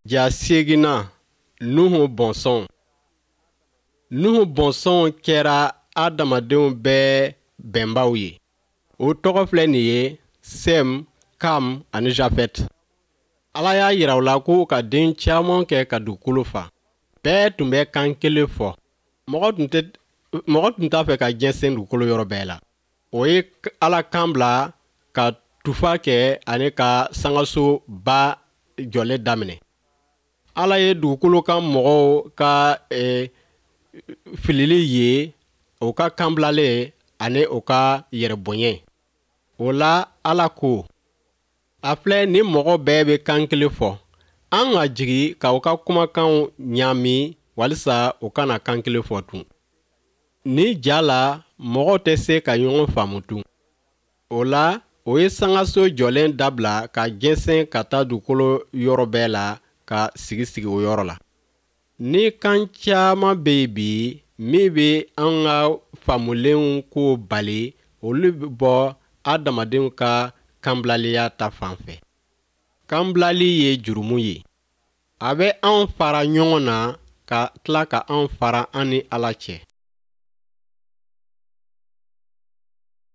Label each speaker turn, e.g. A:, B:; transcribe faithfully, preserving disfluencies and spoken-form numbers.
A: Ja seegina Nuhu bɔnsɔn. Nuhu bɔnsɔn kɛra adamadenw bɛɛ bɛnbaw ye. O tɔgɔ filɛ nin ye Sem, Kam ani Jafet. Ala y'a yira u la ko ka den caman kɛ ka dugukolo fa. Bɛɛ tun bɛ kan kelen fɔ. Mɔgɔ tun tɛ mɔgɔ tun t'a fɛ ka jɛnsɛn dugukolo yɔrɔ bɛɛ la. O ye Ala kan bila ka tufa kɛ ani ka sangaso ba jɔlen daminɛ. Ala ye dugukolo kan mɔgɔw ka eh, filili ye o ka kanbilalen ani o ka yɛrɛbonye. O la Ala ko, a filɛ ni mɔgɔ bɛɛ bɛ kan kelen fɔ, an ka jigi ka u ka kumakanw ɲaami walisa u kana kan kelen fɔ tun. Ni ja la mɔgɔ tɛ se ka ɲɔgɔn faamu tun. O la o ye sangaso jɔlen dabila ka jɛnsɛn ka taa dugukolo yɔrɔ bɛɛ la ka sigi sigi o yɔrɔ la. Ni kan caman bɛ yen bi min bɛ an ka faamulenw ko bali, olu bɛ bɔ adamadenw ka kanbilaliya ta fan fɛ. Kanbilali ye jurumu ye. A bɛ anw fara ɲɔgɔn na ka tila ka anw fara an ni Ala cɛ.